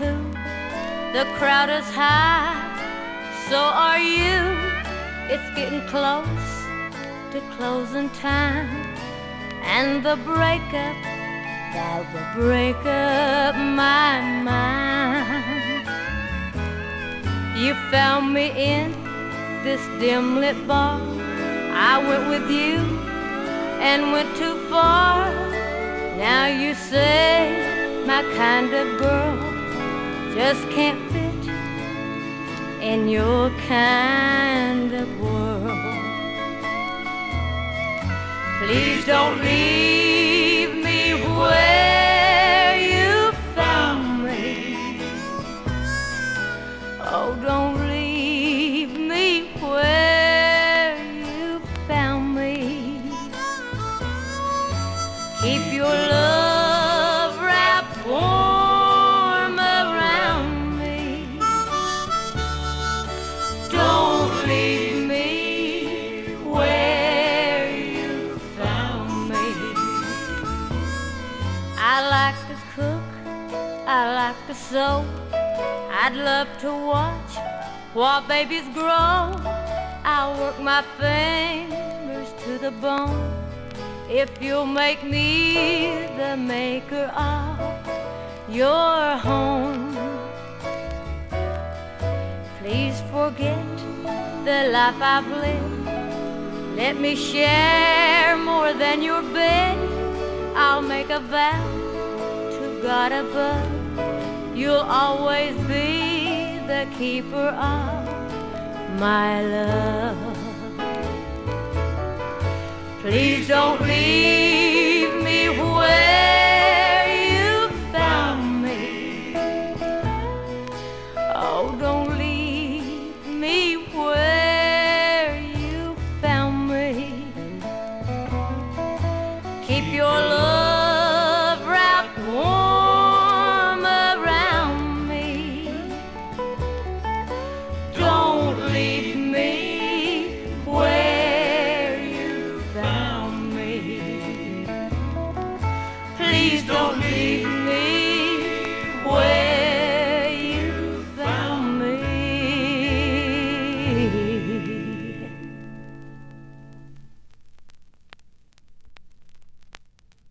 too. The crowd is high, so are you. It's getting close to closing time, and the breakup that will break up my mind. You found me in this dim lit bar. I went with you and went too far. Now you say my kind of girl just can't fit in your kind of world. Please don't leave me where you found me. Oh, don't leave me where you found me. Keep your love wrapped warm around me. Don't leave me where you found me. I like to cook, I like to sew. I'd love to watch while babies grow. I'll work my fingers to the bone if you'll make me the maker of your home. Please forget the life I've lived. Let me share more than your bed. I'll make a vow to God above. You'll always be the keeper of my love. Please don't leave me where you found me. Oh, don't